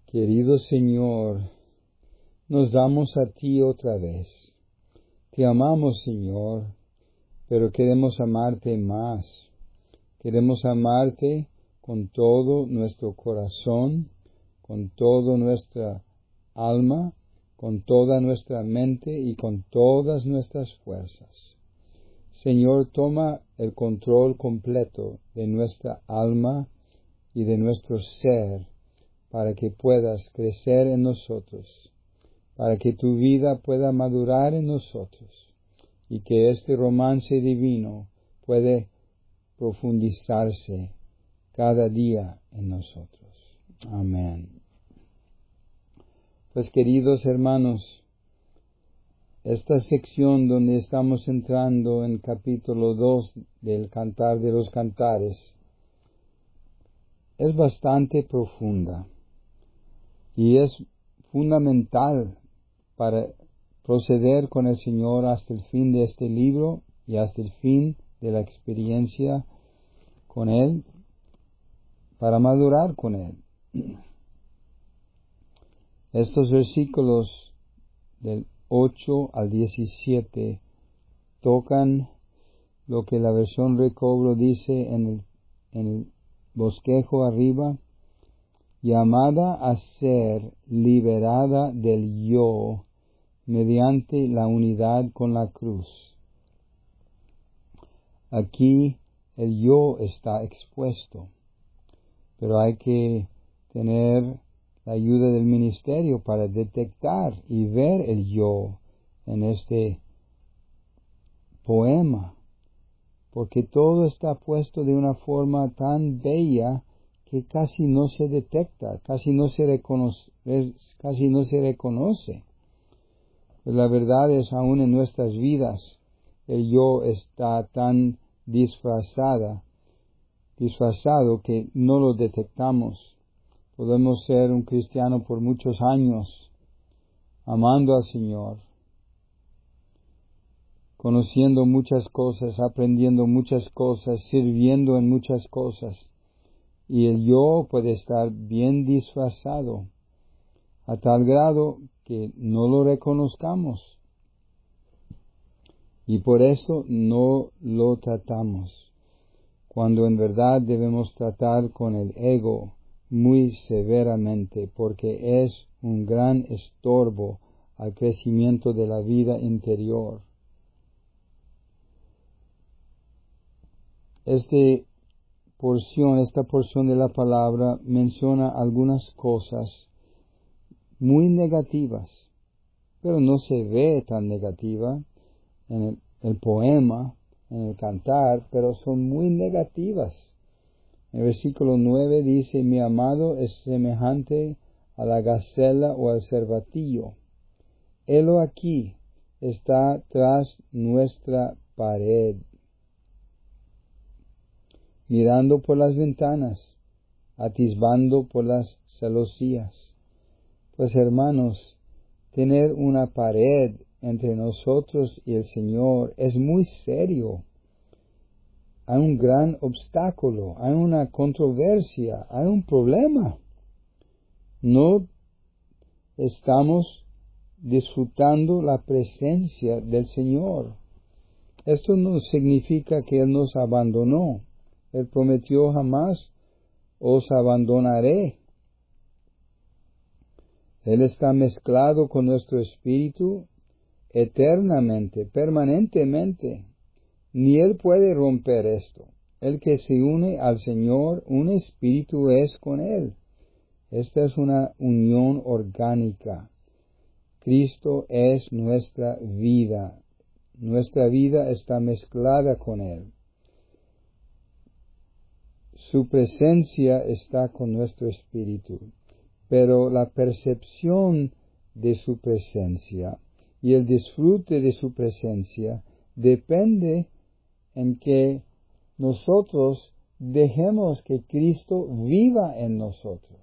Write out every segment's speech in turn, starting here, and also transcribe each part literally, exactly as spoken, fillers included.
Querido Señor, nos damos a ti otra vez. Te amamos, Señor, pero queremos amarte más. Queremos amarte con todo nuestro corazón, con toda nuestra alma, con toda nuestra mente y con todas nuestras fuerzas. Señor, toma el control completo de nuestra alma y de nuestro ser, para que puedas crecer en nosotros, para que tu vida pueda madurar en nosotros, y que este romance divino puede profundizarse cada día en nosotros. Amén. Pues, queridos hermanos, esta sección donde estamos entrando en capítulo dos del Cantar de los Cantares es bastante profunda y es fundamental para proceder con el Señor hasta el fin de este libro y hasta el fin de la experiencia con Él, para madurar con Él. Estos versículos del ocho al diecisiete tocan lo que la versión Recobro dice en el, en el bosquejo arriba: llamada a ser liberada del yo mediante la unidad con la cruz. Aquí el yo está expuesto, pero hay que tener la ayuda del ministerio para detectar y ver el yo en este poema, porque todo está puesto de una forma tan bella que casi no se detecta, casi no se reconoce, casi no se reconoce. Pues la verdad es, aún en nuestras vidas, el yo está tan disfrazada, disfrazado que no lo detectamos. Podemos ser un cristiano por muchos años, amando al Señor, conociendo muchas cosas, aprendiendo muchas cosas, sirviendo en muchas cosas, y el yo puede estar bien disfrazado, a tal grado que no lo reconozcamos, y por eso no lo tratamos, cuando en verdad debemos tratar con el ego muy severamente, porque es un gran estorbo al crecimiento de la vida interior. Este porción, esta porción de la palabra menciona algunas cosas muy negativas, pero no se ve tan negativa en el, el poema, en el cantar, pero son muy negativas. En el versículo nueve dice: mi amado es semejante a la gacela o al cervatillo. Helo aquí, está tras nuestra pared, mirando por las ventanas, atisbando por las celosías. Pues, hermanos, tener una pared entre nosotros y el Señor es muy serio. Hay un gran obstáculo, hay una controversia, hay un problema. No estamos disfrutando la presencia del Señor. Esto no significa que Él nos abandonó. Él prometió: jamás os abandonaré. Él está mezclado con nuestro espíritu eternamente, permanentemente. Ni Él puede romper esto. El que se une al Señor, un espíritu es con Él. Esta es una unión orgánica. Cristo es nuestra vida. Nuestra vida está mezclada con Él. Su presencia está con nuestro espíritu, pero la percepción de su presencia y el disfrute de su presencia depende en que nosotros dejemos que Cristo viva en nosotros.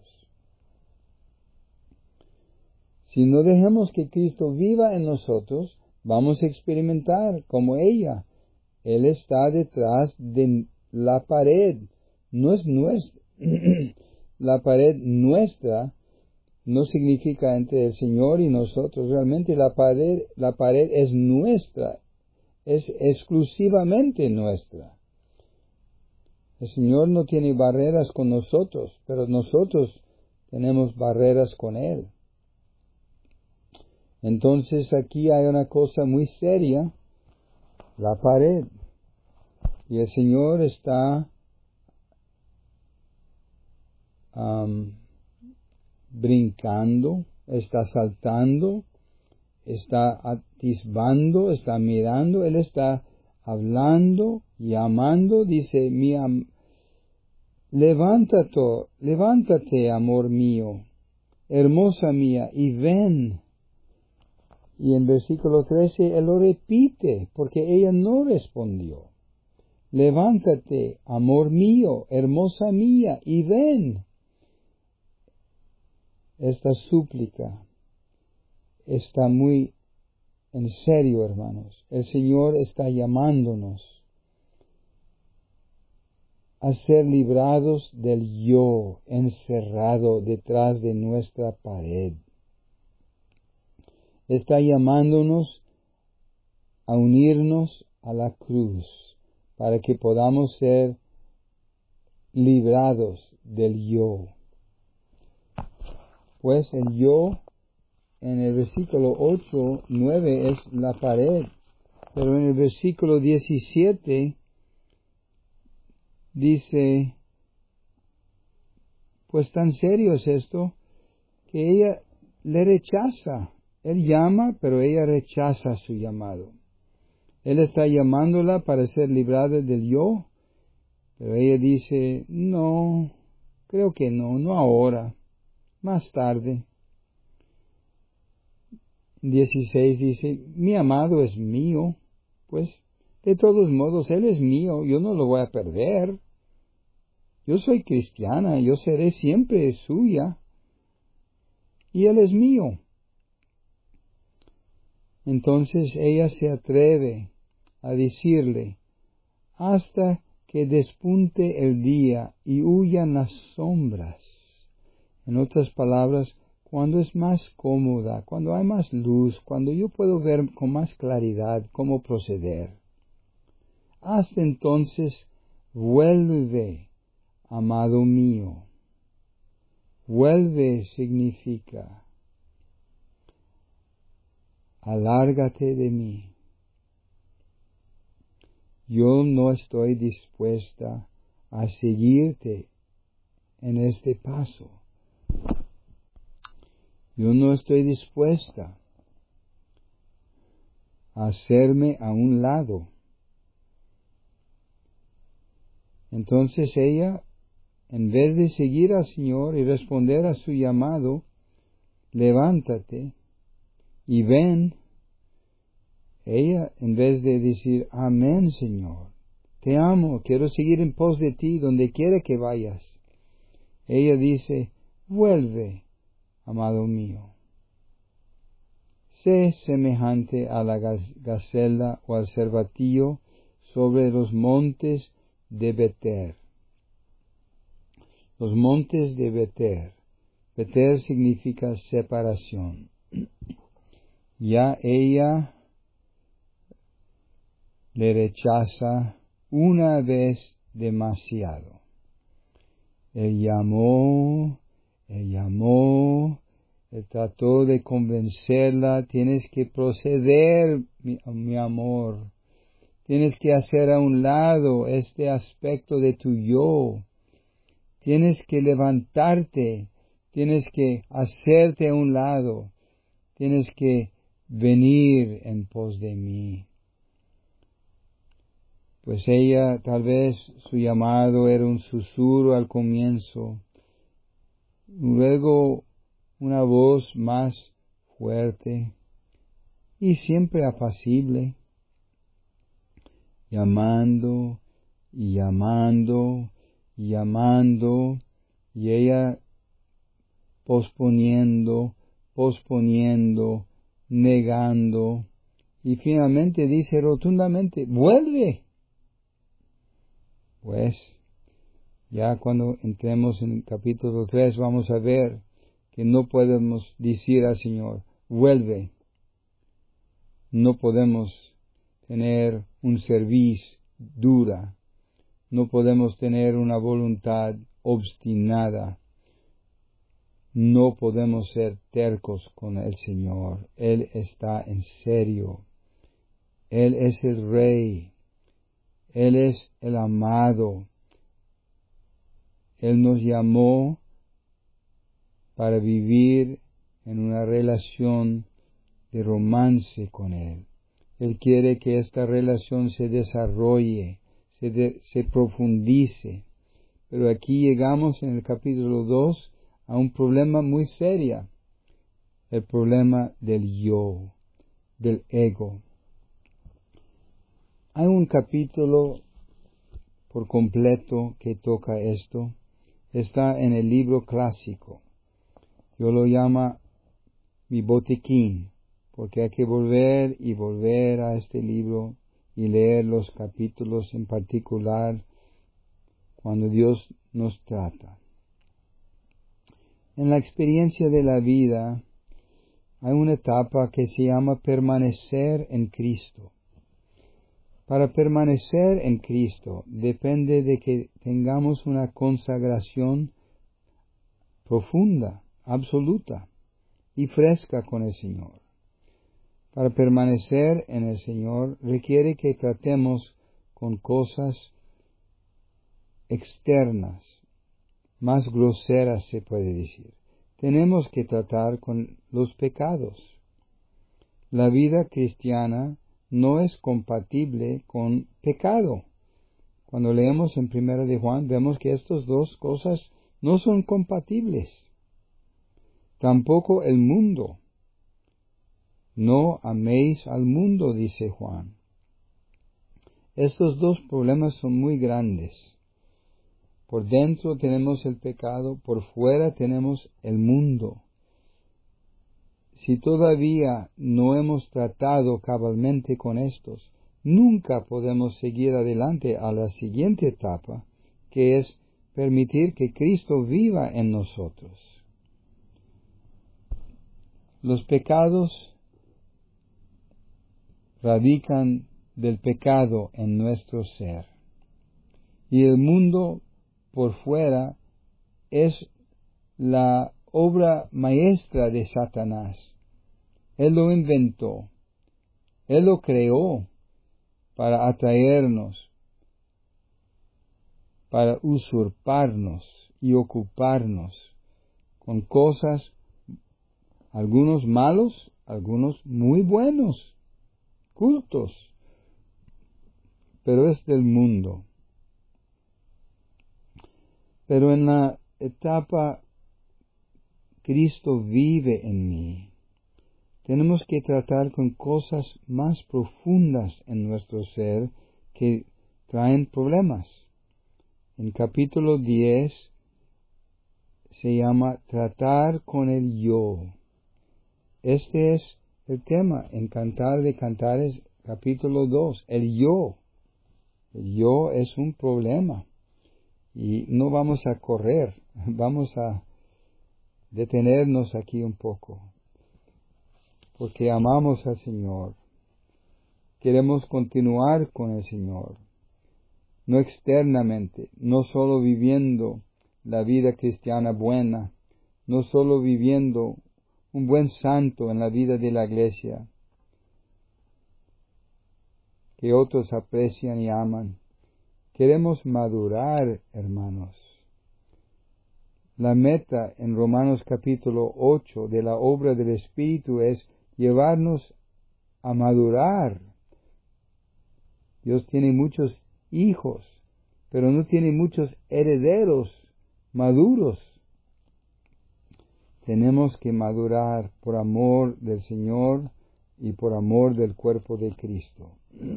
Si no dejamos que Cristo viva en nosotros, vamos a experimentar como ella. Él está detrás de la pared. No es nuestra, la pared nuestra no significa entre el Señor y nosotros. Realmente la pared, la pared es nuestra, es exclusivamente nuestra. El Señor no tiene barreras con nosotros, pero nosotros tenemos barreras con Él. Entonces aquí hay una cosa muy seria, la pared. Y el Señor está um, brincando, está saltando, está atisbando, está mirando, Él está hablando, llamando, dice, mi am levántate, levántate, amor mío, hermosa mía, y ven. Y en versículo trece Él lo repite, porque ella no respondió. Levántate, amor mío, hermosa mía, y ven. Esta súplica está muy en serio, hermanos. El Señor está llamándonos a ser librados del yo encerrado detrás de nuestra pared. Está llamándonos a unirnos a la cruz para que podamos ser librados del yo. Pues el yo en el versículo ocho, nueve es la pared, pero en el versículo diecisiete dice, pues tan serio es esto, que ella le rechaza. Él llama, pero ella rechaza su llamado. Él está llamándola para ser librada del yo, pero ella dice, no, creo que no, no ahora, más tarde. dieciséis dice, mi amado es mío, pues de todos modos Él es mío, yo no lo voy a perder. Yo soy cristiana, yo seré siempre suya, y Él es mío. Entonces ella se atreve a decirle, hasta que despunte el día y huyan las sombras. En otras palabras, cuando es más cómoda, cuando hay más luz, cuando yo puedo ver con más claridad cómo proceder. Hasta entonces, vuelve, amado mío. Vuelve significa, alárgate de mí. Yo no estoy dispuesta a seguirte en este paso. Yo no estoy dispuesta a hacerme a un lado. Entonces ella, en vez de seguir al Señor y responder a su llamado, levántate y ven. Ella, en vez de decir, amén, Señor, te amo, quiero seguir en pos de ti donde quiera que vayas, ella dice, vuelve, amado mío. Sé semejante a la gacela o al cervatillo sobre los montes de Beter. Los montes de Beter. Beter significa separación. Ya ella le rechaza una vez demasiado. Él llamó, él llamó, él trató de convencerla, tienes que proceder, mi, mi amor, tienes que hacer a un lado este aspecto de tu yo, tienes que levantarte, tienes que hacerte a un lado, tienes que venir en pos de mí. Pues ella, tal vez su llamado era un susurro al comienzo, luego una voz más fuerte y siempre apacible, llamando y llamando y llamando, y ella posponiendo, posponiendo, negando, y finalmente dice rotundamente, ¡vuelve! Pues, ya cuando entremos en el capítulo tres vamos a ver que no podemos decir al Señor, vuelve. No podemos tener un servicio dura. No podemos tener una voluntad obstinada. No podemos ser tercos con el Señor. Él está en serio. Él es el Rey. Él es el amado. Él nos llamó para vivir en una relación de romance con Él. Él quiere que esta relación se desarrolle, se, de, se profundice. Pero aquí llegamos en el capítulo dos a un problema muy serio, el problema del yo, del ego. Hay un capítulo por completo que toca esto. Está en el libro clásico. Yo lo llamo mi botiquín, porque hay que volver y volver a este libro y leer los capítulos en particular cuando Dios nos trata. En la experiencia de la vida hay una etapa que se llama permanecer en Cristo. Para permanecer en Cristo depende de que tengamos una consagración profunda, absoluta y fresca con el Señor. Para permanecer en el Señor requiere que tratemos con cosas externas, más groseras se puede decir. Tenemos que tratar con los pecados. La vida cristiana no es compatible con pecado. Cuando leemos en Primera de Juan, vemos que estas dos cosas no son compatibles. Tampoco el mundo. No améis al mundo, dice Juan. Estos dos problemas son muy grandes. Por dentro tenemos el pecado, por fuera tenemos el mundo. Si todavía no hemos tratado cabalmente con estos, nunca podemos seguir adelante a la siguiente etapa, que es permitir que Cristo viva en nosotros. Los pecados radican del pecado en nuestro ser. Y el mundo por fuera es la obra maestra de Satanás. Él lo inventó. Él lo creó para atraernos, para usurparnos y ocuparnos con cosas, algunos malos, algunos muy buenos, cultos, pero es del mundo. Pero en la etapa Cristo vive en mí, tenemos que tratar con cosas más profundas en nuestro ser que traen problemas. En capítulo diez se llama tratar con el yo. Este es el tema en Cantar de Cantares, capítulo dos, el yo. El yo es un problema. Y no vamos a correr, vamos a detenernos aquí un poco, porque amamos al Señor. Queremos continuar con el Señor, no externamente, no solo viviendo la vida cristiana buena, no solo viviendo un buen santo en la vida de la iglesia, que otros aprecian y aman. Queremos madurar, hermanos. La meta en Romanos capítulo ocho de la obra del Espíritu es llevarnos a madurar. Dios tiene muchos hijos, pero no tiene muchos herederos maduros. Tenemos que madurar por amor del Señor y por amor del cuerpo de Cristo.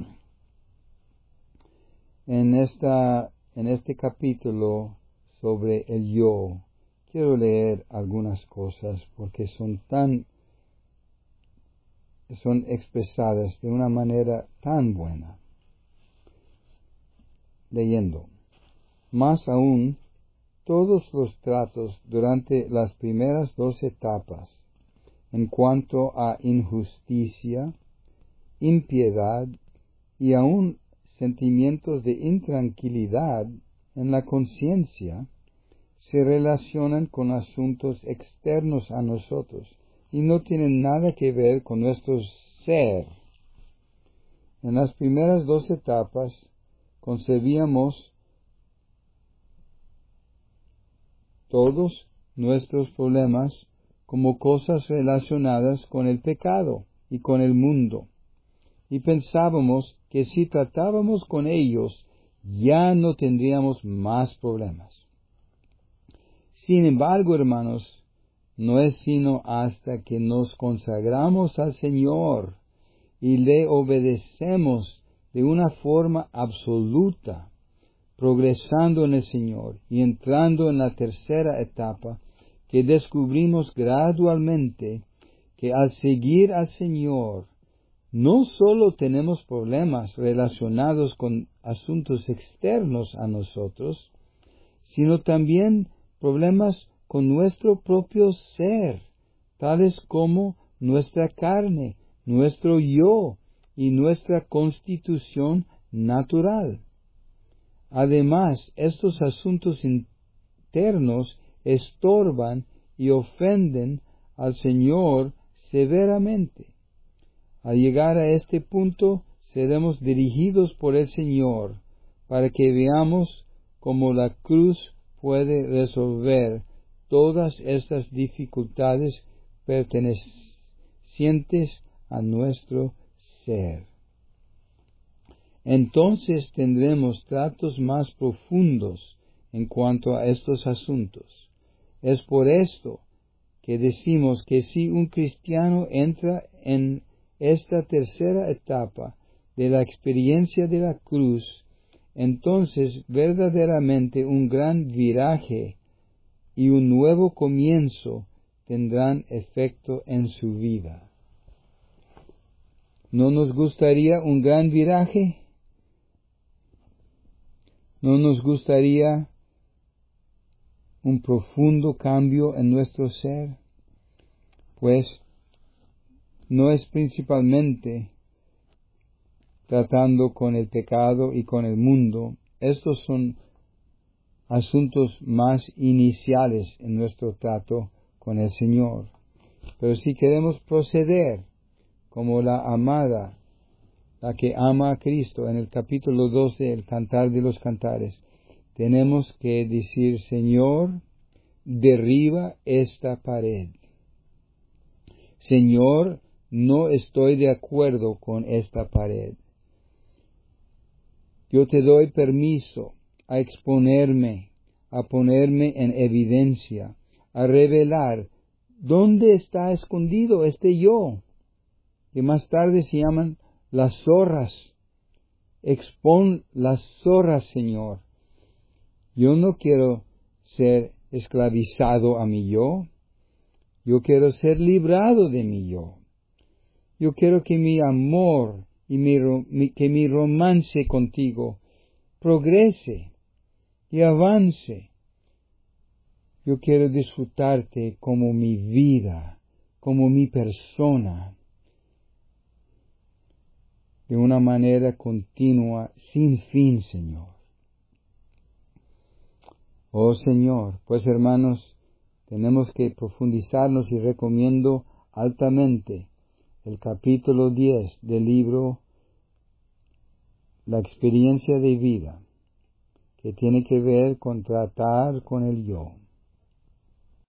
En, esta, en este capítulo sobre el yo, quiero leer algunas cosas porque son tan, son expresadas de una manera tan buena. Leyendo. Más aún, todos los tratos durante las primeras dos etapas en cuanto a injusticia, impiedad y aún sentimientos de intranquilidad en la conciencia se relacionan con asuntos externos a nosotros y no tienen nada que ver con nuestro ser. En las primeras dos etapas concebíamos todos nuestros problemas como cosas relacionadas con el pecado y con el mundo, y pensábamos que si tratábamos con ellos ya no tendríamos más problemas. Sin embargo, hermanos, no es sino hasta que nos consagramos al Señor y le obedecemos de una forma absoluta, progresando en el Señor y entrando en la tercera etapa, que descubrimos gradualmente que al seguir al Señor, no solo tenemos problemas relacionados con asuntos externos a nosotros, sino también problemas con nuestro propio ser, tales como nuestra carne, nuestro yo y nuestra constitución natural. Además, estos asuntos internos estorban y ofenden al Señor severamente. Al llegar a este punto, seremos dirigidos por el Señor para que veamos cómo la cruz puede resolver todas estas dificultades pertenecientes a nuestro ser. Entonces tendremos tratos más profundos en cuanto a estos asuntos. Es por esto que decimos que si un cristiano entra en esta tercera etapa de la experiencia de la cruz, entonces verdaderamente un gran viraje y un nuevo comienzo tendrán efecto en su vida. ¿No nos gustaría un gran viraje? ¿No nos gustaría un profundo cambio en nuestro ser? Pues no es principalmente tratando con el pecado y con el mundo. Estos son asuntos más iniciales en nuestro trato con el Señor. Pero si queremos proceder como la amada, la que ama a Cristo, en el capítulo doce del Cantar de los Cantares, tenemos que decir: Señor, derriba esta pared. Señor, no estoy de acuerdo con esta pared. Yo te doy permiso a exponerme, a ponerme en evidencia, a revelar dónde está escondido este yo, que más tarde se llaman las zorras. Expón las zorras, Señor. Yo no quiero ser esclavizado a mi yo. Yo quiero ser librado de mi yo. Yo quiero que mi amor y mi, mi, que mi romance contigo progrese y avance. Yo quiero disfrutarte como mi vida, como mi persona, de una manera continua, sin fin, Señor. Oh Señor, pues hermanos, tenemos que profundizarnos y recomiendo altamente el capítulo diez del libro La experiencia de vida, que tiene que ver con tratar con el yo.